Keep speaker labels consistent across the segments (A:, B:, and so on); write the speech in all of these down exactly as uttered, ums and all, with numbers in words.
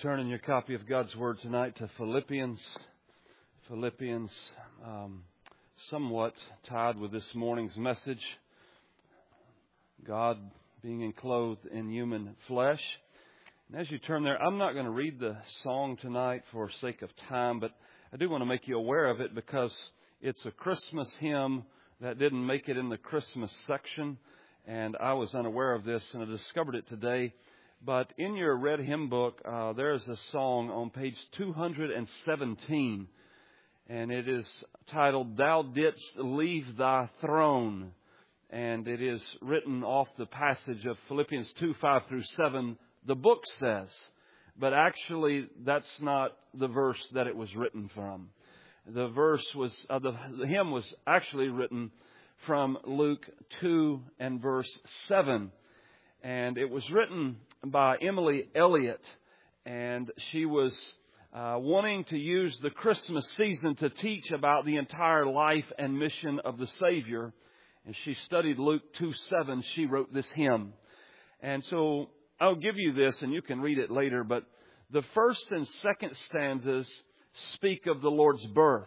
A: Turn in your copy of God's Word tonight to Philippians. Philippians, um, somewhat tied with this morning's message. God being enclosed in human flesh. And as you turn there, I'm not going to read the song tonight for sake of time, but I do want to make you aware of it because it's a Christmas hymn that didn't make it in the Christmas section. And I was unaware of this, and I discovered it today. But in your red hymn book, uh, there is a song on page two hundred seventeen, and it is titled, "Thou Didst Leave Thy Throne." And it is written off the passage of Philippians two, five through seven, the book says. But actually, that's not the verse that it was written from. The verse was, uh, the, the hymn was actually written from Luke two and verse seven. And it was written by Emily Elliott, and she was uh, wanting to use the Christmas season to teach about the entire life and mission of the Savior. And she studied Luke two seven. She wrote this hymn. And so I'll give you this, and you can read it later. But the first and second stanzas speak of the Lord's birth.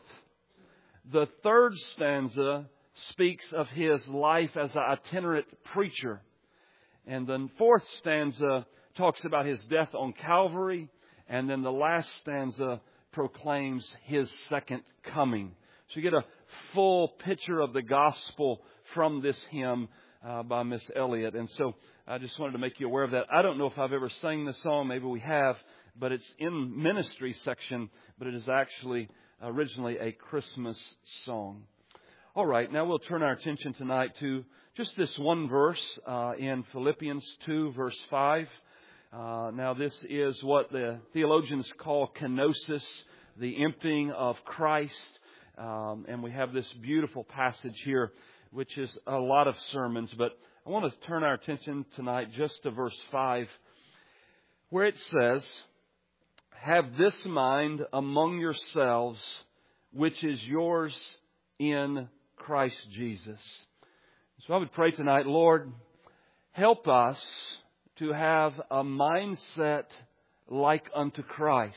A: The third stanza speaks of His life as an itinerant preacher. And the fourth stanza talks about His death on Calvary. And then the last stanza proclaims His second coming. So you get a full picture of the gospel from this hymn uh, by Miss Elliott. And so I just wanted to make you aware of that. I don't know if I've ever sang the song. Maybe we have. But it's in ministry section. But it is actually originally a Christmas song. All right. Now we'll turn our attention tonight to just this one verse uh, in Philippians two, verse five. Uh, now, this is what the theologians call kenosis, the emptying of Christ. Um, and we have this beautiful passage here, which is a lot of sermons. But I want to turn our attention tonight just to verse five, where it says, "Have this mind among yourselves, which is yours in Christ Jesus." So I would pray tonight, Lord, help us to have a mindset like unto Christ.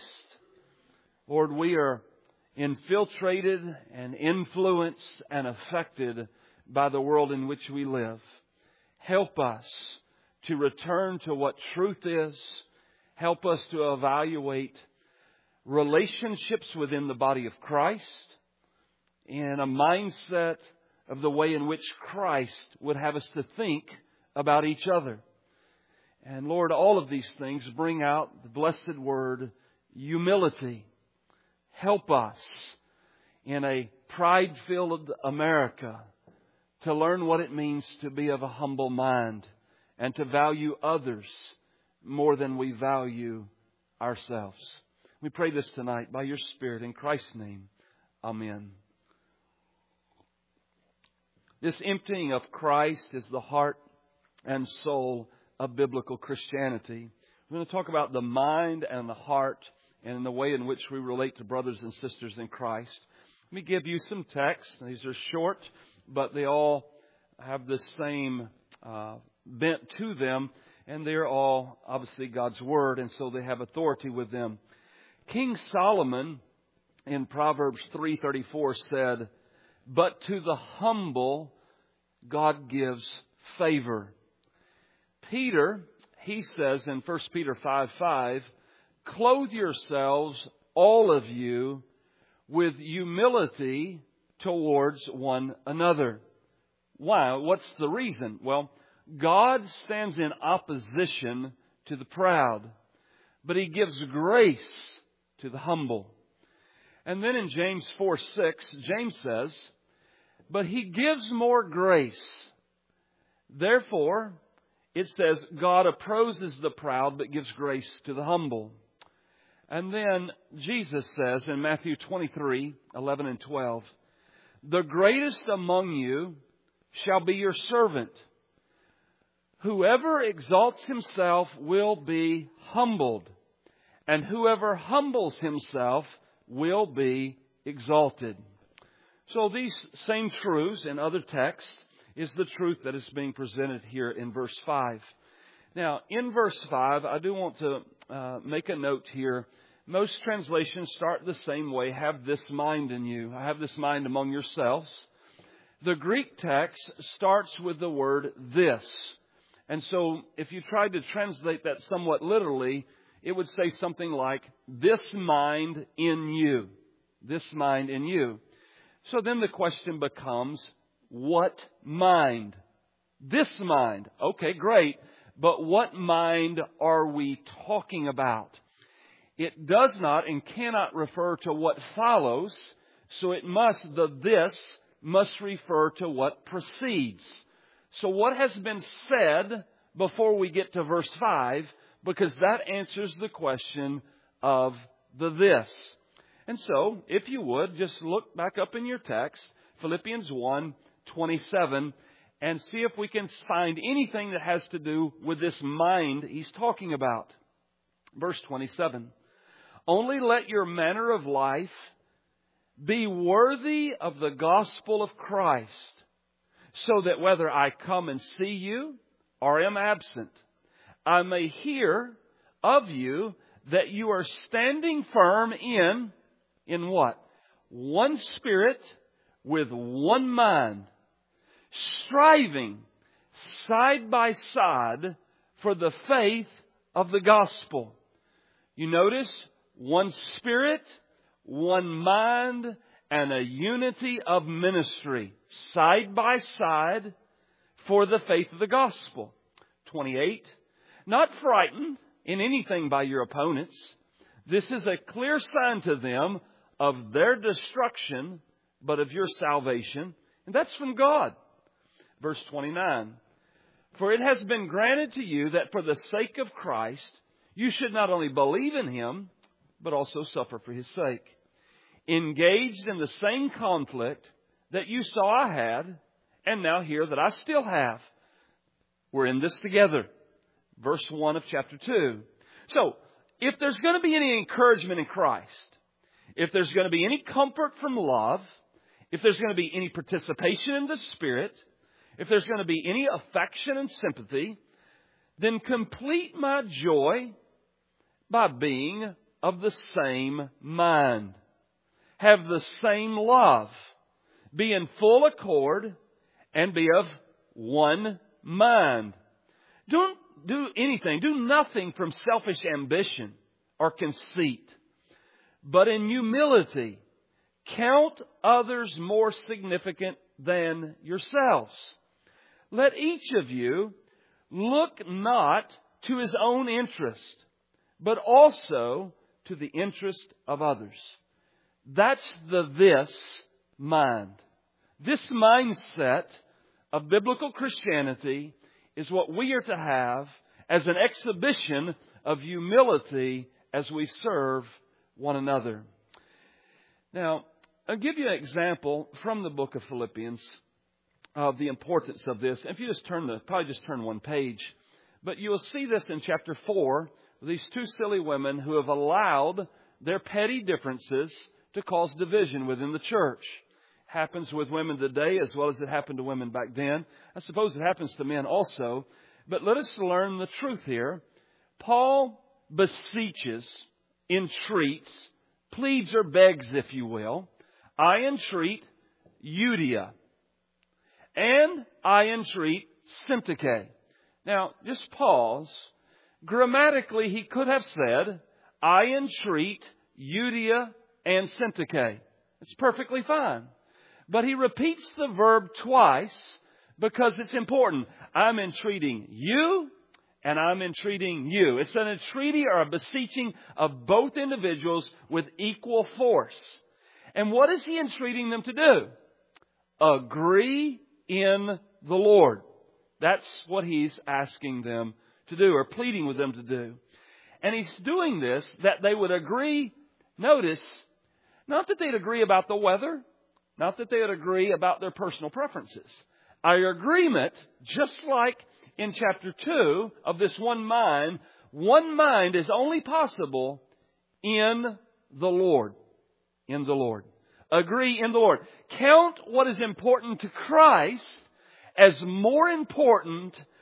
A: Lord, we are infiltrated and influenced and affected by the world in which we live. Help us to return to what truth is. Help us to evaluate relationships within the body of Christ in a mindset of the way in which Christ would have us to think about each other. And Lord, all of these things bring out the blessed word, humility. Help us in a pride-filled America to learn what it means to be of a humble mind and to value others more than we value ourselves. We pray this tonight by your Spirit in Christ's name. Amen. This emptying of Christ is the heart and soul of biblical Christianity. We're going to talk about the mind and the heart and the way in which we relate to brothers and sisters in Christ. Let me give you some texts. These are short, but they all have the same uh, bent to them, and they're all obviously God's Word, and so they have authority with them. King Solomon in Proverbs three thirty-four said, "But to the humble God gives favor." Peter, he says in First Peter five five, "Clothe yourselves, all of you, with humility towards one another." Why? What's the reason? Well, God stands in opposition to the proud, but He gives grace to the humble. And then in James four six, James says, "But He gives more grace. Therefore," it says, "God opposes the proud, but gives grace to the humble." And then Jesus says in Matthew twenty-three, eleven and twelve, "The greatest among you shall be your servant. Whoever exalts himself will be humbled, and whoever humbles himself will be exalted." So these same truths in other texts is the truth that is being presented here in verse five. Now, in verse five, I do want to uh, make a note here. Most translations start the same way. Have this mind in you. Have this mind among yourselves. The Greek text starts with the word this. And so if you tried to translate that somewhat literally, it would say something like, this mind in you. This mind in you. So then the question becomes, what mind? This mind. Okay, great. But what mind are we talking about? It does not and cannot refer to what follows. So it must, the this must refer to what precedes. So what has been said before we get to verse five, because that answers the question of the this. And so, if you would, just look back up in your text, Philippians one twenty-seven, and see if we can find anything that has to do with this mind he's talking about. Verse twenty-seven. Only let your manner of life be worthy of the gospel of Christ, so that whether I come and see you or am absent, I may hear of you that you are standing firm in, in what? One spirit with one mind, striving side by side for the faith of the gospel. You notice one spirit, one mind, and a unity of ministry side by side for the faith of the gospel. twenty-eight. Not frightened in anything by your opponents. This is a clear sign to them of their destruction, but of your salvation. And that's from God. Verse twenty-nine. For it has been granted to you that for the sake of Christ, you should not only believe in Him, but also suffer for His sake. Engaged in the same conflict that you saw I had, and now hear that I still have. We're in this together. Verse one of chapter two. So, if there's going to be any encouragement in Christ, if there's going to be any comfort from love, if there's going to be any participation in the Spirit, if there's going to be any affection and sympathy, then complete my joy by being of the same mind. Have the same love. Be in full accord and be of one mind. Don't do anything, do nothing from selfish ambition or conceit, but in humility, count others more significant than yourselves. Let each of you look not to his own interest, but also to the interest of others. That's the this mind. This mindset of biblical Christianity is what we are to have as an exhibition of humility as we serve one another. Now, I'll give you an example from the book of Philippians of the importance of this. If you just turn the, probably just turn one page, but you will see this in chapter four. These two silly women who have allowed their petty differences to cause division within the church. Happens with women today as well as it happened to women back then. I suppose it happens to men also. But let us learn the truth here. Paul beseeches, entreats, pleads or begs, if you will. I entreat Euodia. And I entreat Syntyche. Now, just pause. Grammatically, he could have said, I entreat Euodia and Syntyche. It's perfectly fine. But he repeats the verb twice because it's important. I'm entreating you and I'm entreating you. It's an entreaty or a beseeching of both individuals with equal force. And what is he entreating them to do? Agree in the Lord. That's what he's asking them to do or pleading with them to do. And he's doing this that they would agree, notice, not that they'd agree about the weather, not that they would agree about their personal preferences. Our agreement, just like in chapter two of this one mind, one mind is only possible in the Lord. In the Lord. Agree in the Lord. Count what is important to Christ as more important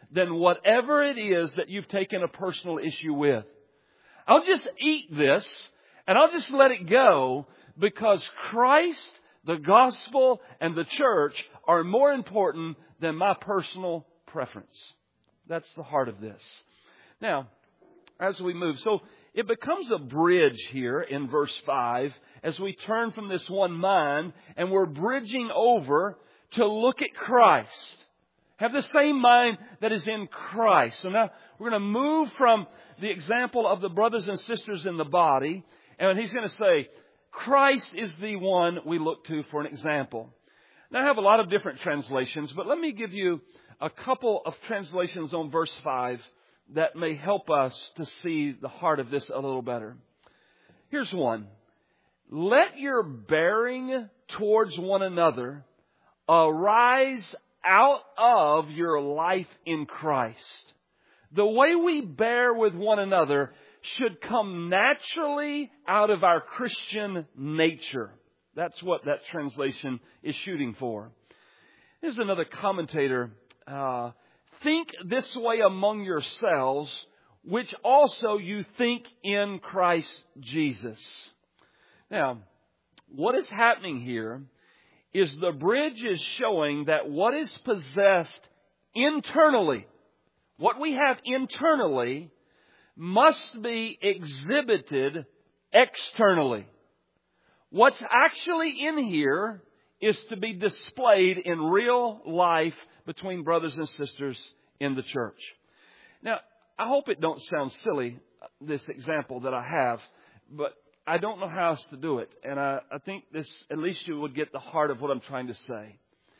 A: than whatever it is that you've taken a personal issue with. I'll just eat this and I'll just let it go because Christ, the gospel, and the church are more important than my personal preference. That's the heart of this. Now, as we move, so it becomes a bridge here in verse five as we turn from this one mind and we're bridging over to look at Christ. Have the same mind that is in Christ. So now we're going to move from the example of the brothers and sisters in the body, and he's going to say, Christ is the one we look to for an example. Now I have a lot of different translations, but let me give you a couple of translations on verse five that may help us to see the heart of this a little better. Here's one. Let your bearing towards one another arise out of your life in Christ. The way we bear with one another should come naturally out of our Christian nature. That's what that translation is shooting for. Here's another commentator. Uh, think this way among yourselves, which also you think in Christ Jesus. Now, what is happening here is the bridge is showing that what is possessed internally, what we have internally, must be exhibited externally. What's actually in here is to be displayed in real life between brothers and sisters in the church. Now, I hope it don't sound silly, this example that I have, but I don't know how else to do it. And I, I think this, at least you would get the heart of what I'm trying to say.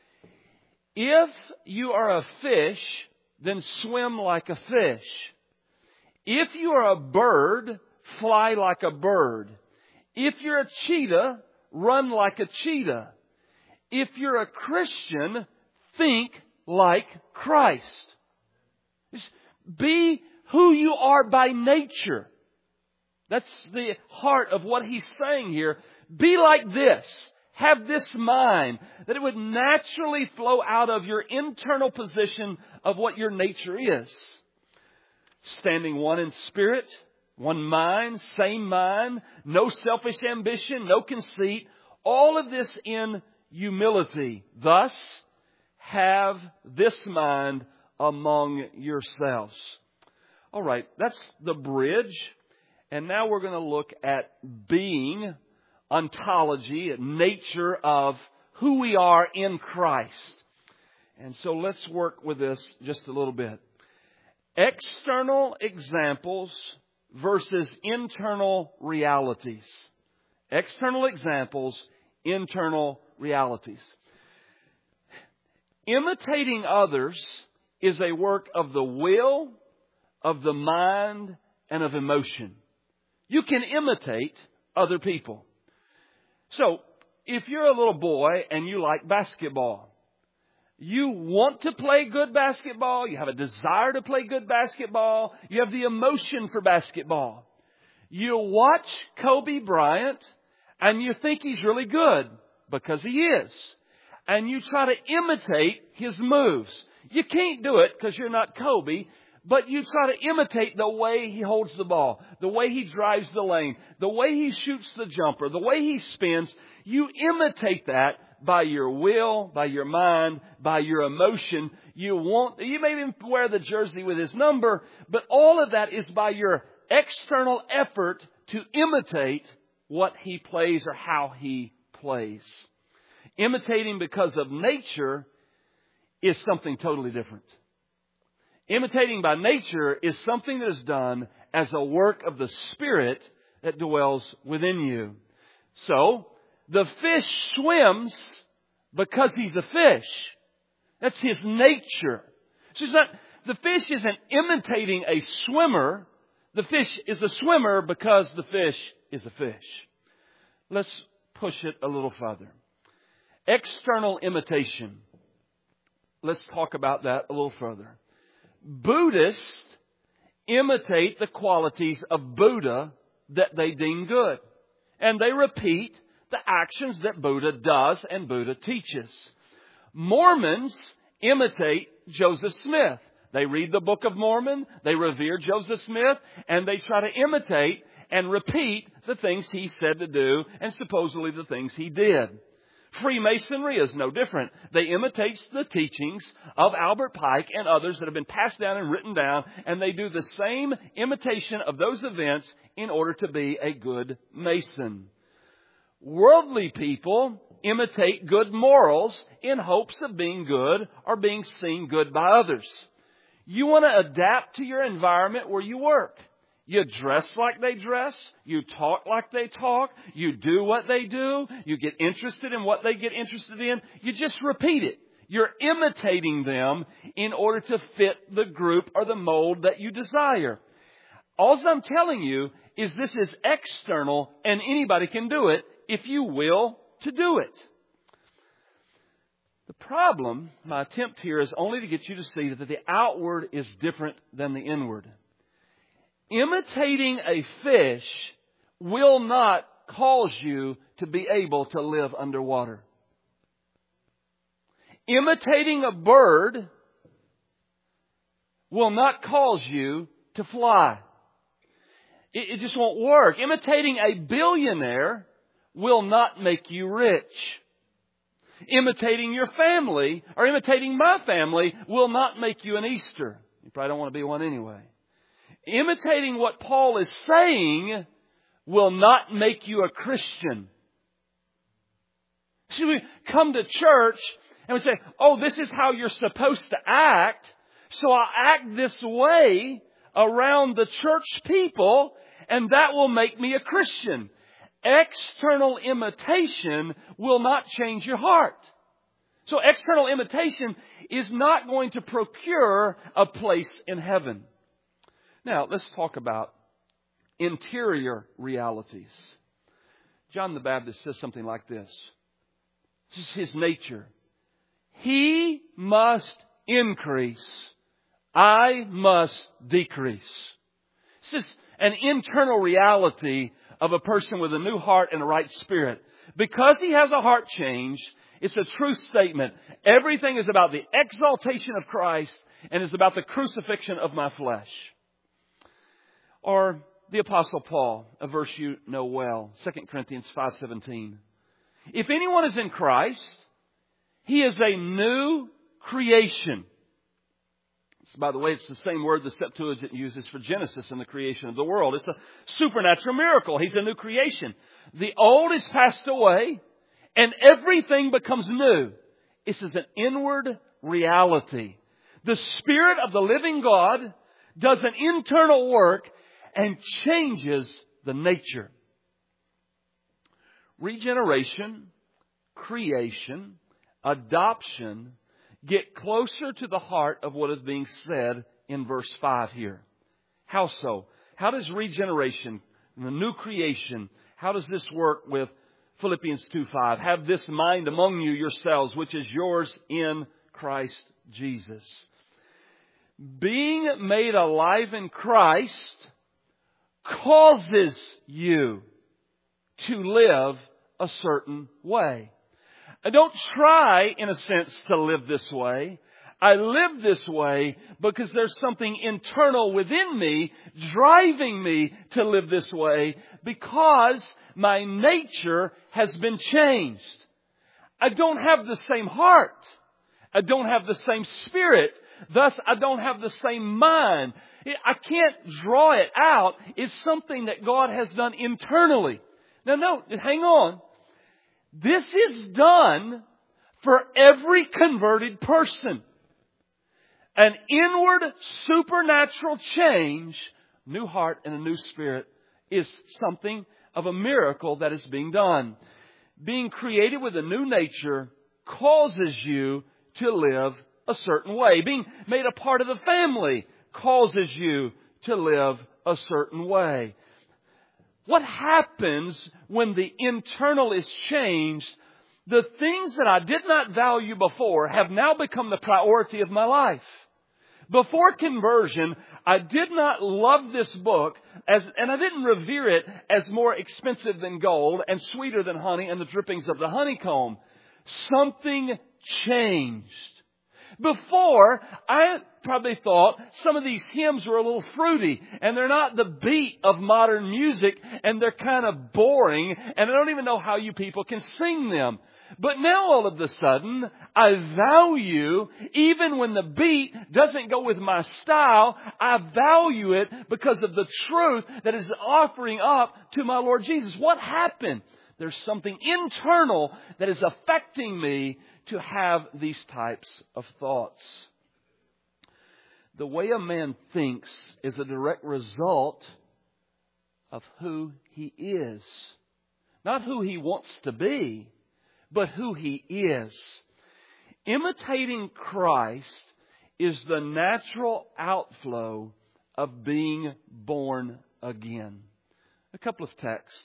A: If you are a fish, then swim like a fish. If you are a bird, fly like a bird. If you're a cheetah, run like a cheetah. If you're a Christian, think like Christ. Just be who you are by nature. That's the heart of what he's saying here. Be like this. Have this mind. That it would naturally flow out of your internal position of what your nature is. Standing one in spirit, one mind, same mind, no selfish ambition, no conceit. All of this in humility. Thus, have this mind among yourselves. All right, that's the bridge. And now we're going to look at being, ontology, nature of who we are in Christ. And so let's work with this just a little bit. External examples versus internal realities. External examples, internal realities. Imitating others is a work of the will, of the mind, and of emotion. You can imitate other people. So, if you're a little boy and you like basketball, you want to play good basketball, you have a desire to play good basketball, you have the emotion for basketball. You watch Kobe Bryant and you think he's really good because he is. And you try to imitate his moves. You can't do it because you're not Kobe. But you try to imitate the way he holds the ball, the way he drives the lane, the way he shoots the jumper, the way he spins. You imitate that by your will, by your mind, by your emotion. You want, you may even wear the jersey with his number, but all of that is by your external effort to imitate what he plays or how he plays. Imitating because of nature is something totally different. Imitating by nature is something that is done as a work of the Spirit that dwells within you. So, the fish swims because he's a fish. That's his nature. So it's not, the fish isn't imitating a swimmer. The fish is a swimmer because the fish is a fish. Let's push it a little further. External imitation. Let's talk about that a little further. Buddhists imitate the qualities of Buddha that they deem good. And they repeat the actions that Buddha does and Buddha teaches. Mormons imitate Joseph Smith. They read the Book of Mormon, they revere Joseph Smith, and they try to imitate and repeat the things he said to do and supposedly the things he did. Freemasonry is no different. They imitate the teachings of Albert Pike and others that have been passed down and written down, and they do the same imitation of those events in order to be a good Mason. Worldly people imitate good morals in hopes of being good or being seen good by others. You want to adapt to your environment where you work. You dress like they dress. You talk like they talk. You do what they do. You get interested in what they get interested in. You just repeat it. You're imitating them in order to fit the group or the mold that you desire. All I'm telling you is this is external and anybody can do it if you will to do it. The problem, my attempt here, is only to get you to see that the outward is different than the inward. Imitating a fish will not cause you to be able to live underwater. Imitating a bird will not cause you to fly. It, it just won't work. Imitating a billionaire will not make you rich. Imitating your family or imitating my family will not make you an Easter. You probably don't want to be one anyway. Imitating what Paul is saying will not make you a Christian. See, we come to church and we say, oh, this is how you're supposed to act. So I'll act this way around the church people and that will make me a Christian. External imitation will not change your heart. So external imitation is not going to procure a place in heaven. Now, let's talk about interior realities. John the Baptist says something like this. This is his nature. He must increase. I must decrease. This is an internal reality of a person with a new heart and a right spirit. Because he has a heart change, it's a true statement. Everything is about the exaltation of Christ and is about the crucifixion of my flesh. Or the Apostle Paul, a verse you know well, Second Corinthians five seventeen. If anyone is in Christ, he is a new creation. By the way, it's the same word the Septuagint uses for Genesis and the creation of the world. It's a supernatural miracle. He's a new creation. The old is passed away and everything becomes new. This is an inward reality. The Spirit of the living God does an internal work and changes the nature. Regeneration, creation, adoption get closer to the heart of what is being said in verse five here. How so? How does regeneration and the new creation, how does this work with Philippians two five? Have this mind among you yourselves, which is yours in Christ Jesus. Being made alive in Christ causes you to live a certain way. I don't try, in a sense, to live this way. I live this way because there's something internal within me driving me to live this way because my nature has been changed. I don't have the same heart. I don't have the same spirit. Thus, I don't have the same mind. I can't draw it out. It's something that God has done internally. Now, no, hang on. This is done for every converted person. An inward supernatural change, new heart and a new spirit, is something of a miracle that is being done. Being created with a new nature causes you to live a certain way. Being made a part of the family causes you to live a certain way. What happens when the internal is changed? The things that I did not value before have now become the priority of my life. Before conversion, I did not love this book as, and I didn't revere it as more expensive than gold and sweeter than honey and the drippings of the honeycomb. Something changed. Before, I probably thought some of these hymns were a little fruity and they're not the beat of modern music and they're kind of boring and I don't even know how you people can sing them. But now all of a sudden, I value, even when the beat doesn't go with my style, I value it because of the truth that is offering up to my Lord Jesus. What happened? There's something internal that is affecting me to have these types of thoughts. The way a man thinks is a direct result of who he is. Not who he wants to be, but who he is. Imitating Christ is the natural outflow of being born again. A couple of texts.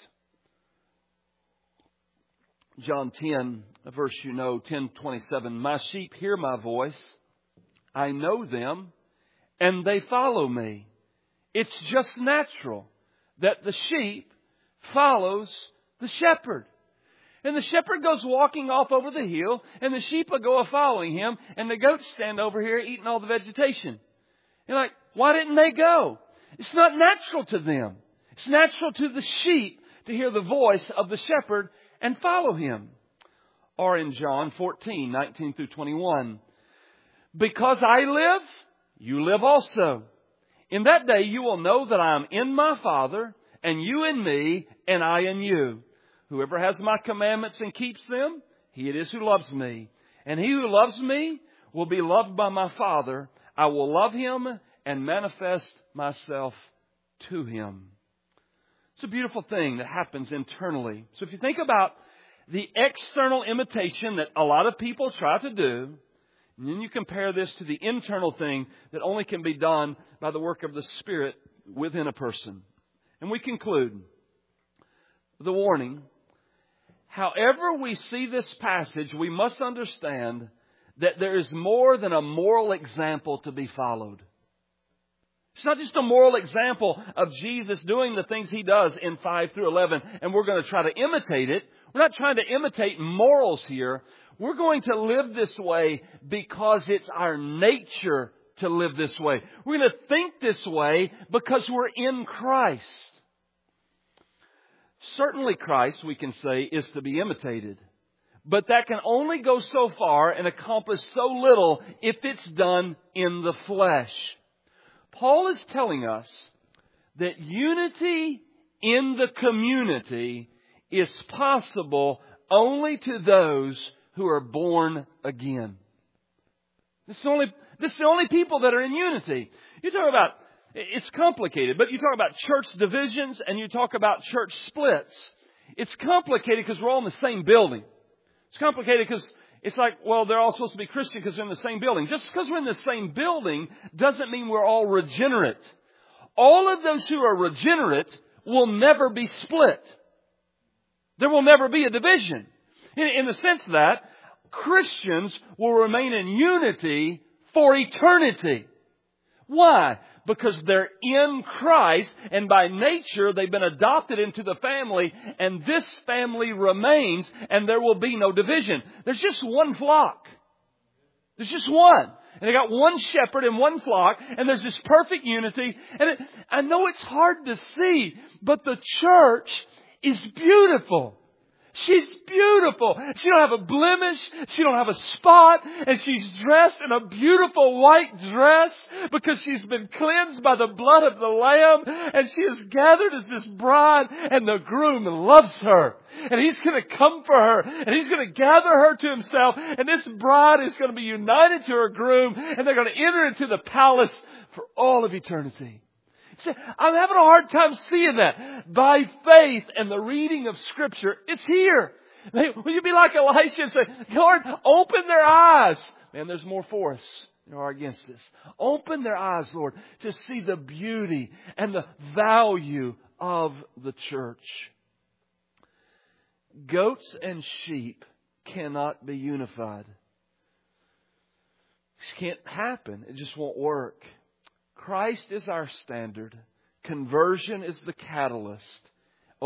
A: John ten, a verse you know, ten twenty-seven. My sheep hear my voice. I know them, and they follow me. It's just natural that the sheep follows the shepherd. And the shepherd goes walking off over the hill, and the sheep will go following him, and the goats stand over here eating all the vegetation. You're like, why didn't they go? It's not natural to them. It's natural to the sheep to hear the voice of the shepherd and follow him. Or in John fourteen, nineteen through twenty-one. Because I live, you live also. In that day you will know that I am in my Father, and you in me, and I in you. Whoever has my commandments and keeps them, he it is who loves me. And he who loves me will be loved by my Father. I will love him and manifest myself to him. It's a beautiful thing that happens internally. So if you think about the external imitation that a lot of people try to do, and then you compare this to the internal thing that only can be done by the work of the Spirit within a person. And we conclude the warning. However we see this passage, we must understand that there is more than a moral example to be followed. It's not just a moral example of Jesus doing the things He does in five through eleven, and we're going to try to imitate it. We're not trying to imitate morals here. We're going to live this way because it's our nature to live this way. We're going to think this way because we're in Christ. Certainly Christ, we can say, is to be imitated. But that can only go so far and accomplish so little if it's done in the flesh. Paul is telling us that unity in the community is possible only to those who are born again. This is, only, this is the only people that are in unity. You talk about, it's complicated, but you talk about church divisions and you talk about church splits. It's complicated because we're all in the same building. It's complicated because it's like, well, they're all supposed to be Christian because they're in the same building. Just because we're in the same building doesn't mean we're all regenerate. All of those who are regenerate will never be split. There will never be a division. In, in the sense that Christians will remain in unity for eternity. Why? Because they're in Christ, and by nature they've been adopted into the family, and this family remains, and there will be no division. There's just one flock. There's just one. And they got one shepherd and one flock, and there's this perfect unity. And it, I know it's hard to see, but the church is beautiful. She's beautiful. She don't have a blemish. She don't have a spot. And she's dressed in a beautiful white dress because she's been cleansed by the blood of the Lamb. And she is gathered as this bride, and the groom loves her. And he's going to come for her. And he's going to gather her to himself. And this bride is going to be united to her groom. And they're going to enter into the palace for all of eternity. I'm having a hard time seeing that. By faith and the reading of Scripture, it's here. Will you be like Elisha and say, Lord, open their eyes. Man, there's more for us than are against us. Open their eyes, Lord, to see the beauty and the value of the church. Goats and sheep cannot be unified. It can't happen. It just won't work. Christ is our standard. Conversion is the catalyst.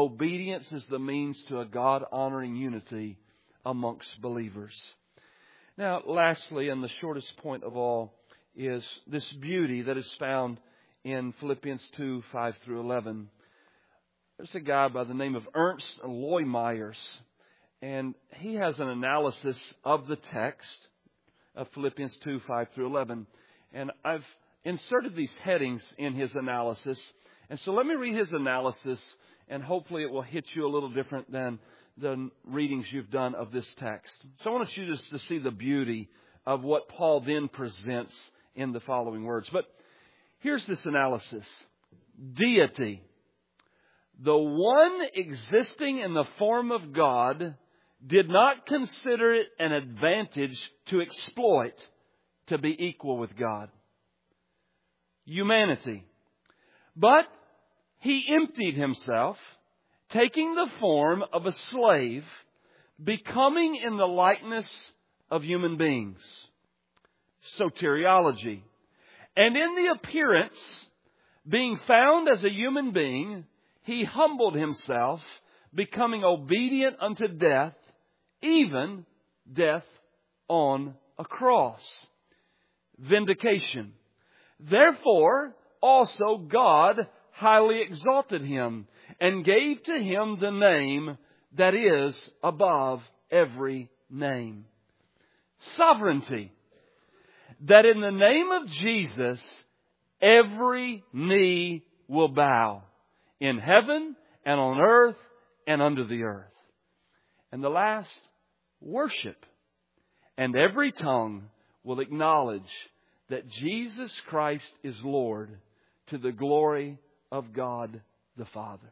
A: Obedience is the means to a God-honoring unity amongst believers. Now, lastly, and the shortest point of all, is this beauty that is found in Philippians two, five through eleven. There's a guy by the name of Ernst Loymeyers, and he has an analysis of the text of Philippians two, five through eleven. And I've inserted these headings in his analysis. And so let me read his analysis, and hopefully it will hit you a little different than the readings you've done of this text. So I want you just to see the beauty of what Paul then presents in the following words. But here's this analysis. Deity. The one existing in the form of God did not consider it an advantage to exploit to be equal with God. Humanity. But He emptied Himself, taking the form of a slave, becoming in the likeness of human beings. Soteriology. And in the appearance, being found as a human being, He humbled Himself, becoming obedient unto death, even death on a cross. Vindication. Therefore, also God highly exalted Him and gave to Him the name that is above every name. Sovereignty. That in the name of Jesus, every knee will bow. In heaven and on earth and under the earth. And the last, worship. And every tongue will acknowledge that Jesus Christ is Lord, to the glory of God the Father.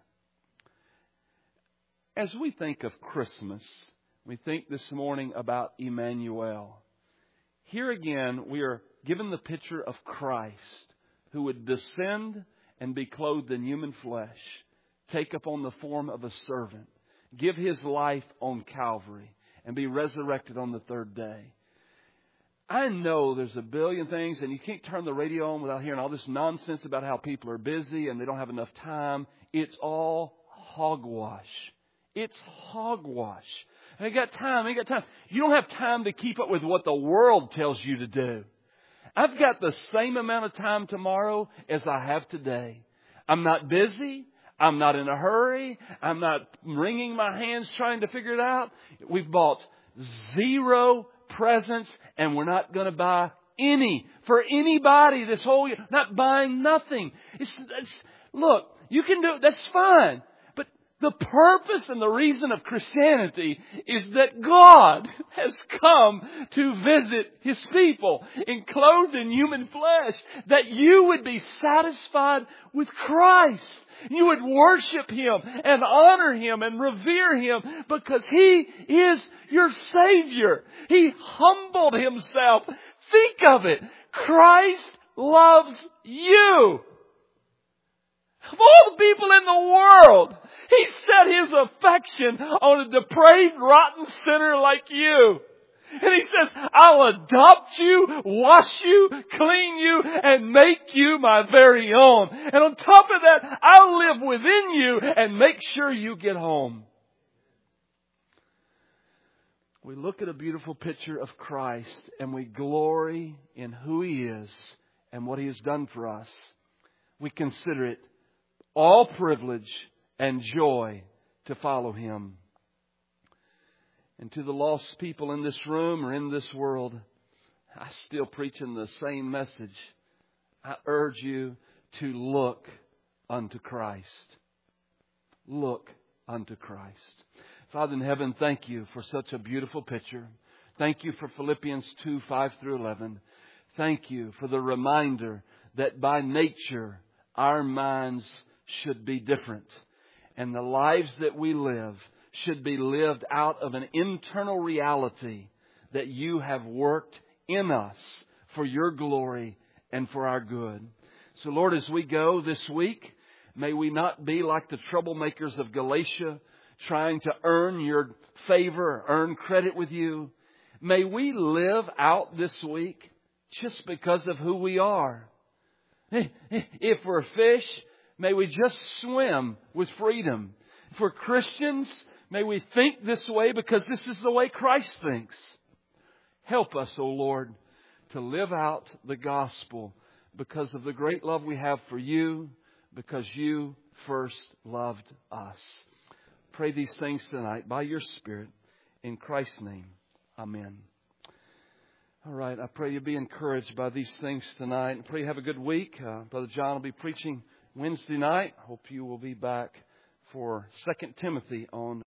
A: As we think of Christmas, we think this morning about Emmanuel. Here again, we are given the picture of Christ, who would descend and be clothed in human flesh, take upon the form of a servant, give His life on Calvary, and be resurrected on the third day. I know there's a billion things, and you can't turn the radio on without hearing all this nonsense about how people are busy and they don't have enough time. It's all hogwash. It's hogwash. I ain't got time. I ain't got time. You don't have time to keep up with what the world tells you to do. I've got the same amount of time tomorrow as I have today. I'm not busy. I'm not in a hurry. I'm not wringing my hands trying to figure it out. We've bought zero presents, and we're not going to buy any for anybody this whole year. Not buying nothing. It's, it's, look, you can do it. That's fine. But the purpose and the reason of Christianity is that God has come to visit His people, enclosed in human flesh, that you would be satisfied with Christ. You would worship Him and honor Him and revere Him because He is your Savior. He humbled Himself. Think of it. Christ loves you. Of all the people in the world, He set His affection on a depraved, rotten sinner like you. And He says, I'll adopt you, wash you, clean you, and make you my very own. And on top of that, I'll live within you and make sure you get home. We look at a beautiful picture of Christ and we glory in who He is and what He has done for us. We consider it all privilege and joy to follow Him. And to the lost people in this room or in this world, I'm still preaching the same message. I urge you to look unto Christ. Look unto Christ. Father in heaven, thank You for such a beautiful picture. Thank You for Philippians two, five through eleven. Thank You for the reminder that by nature our minds should be different. And the lives that we live should be lived out of an internal reality that You have worked in us for Your glory and for our good. So Lord, as we go this week, may we not be like the troublemakers of Galatia, trying to earn Your favor, earn credit with You. May we live out this week just because of who we are. If we're fish, may we just swim with freedom. If we're Christians, may we think this way because this is the way Christ thinks. Help us, O Lord, to live out the gospel because of the great love we have for you, because you first loved us. Pray these things tonight by your Spirit. In Christ's name, amen. All right, I pray you'll be encouraged by these things tonight. And pray you have a good week. Uh, Brother John will be preaching Wednesday night. Hope you will be back for Second Timothy on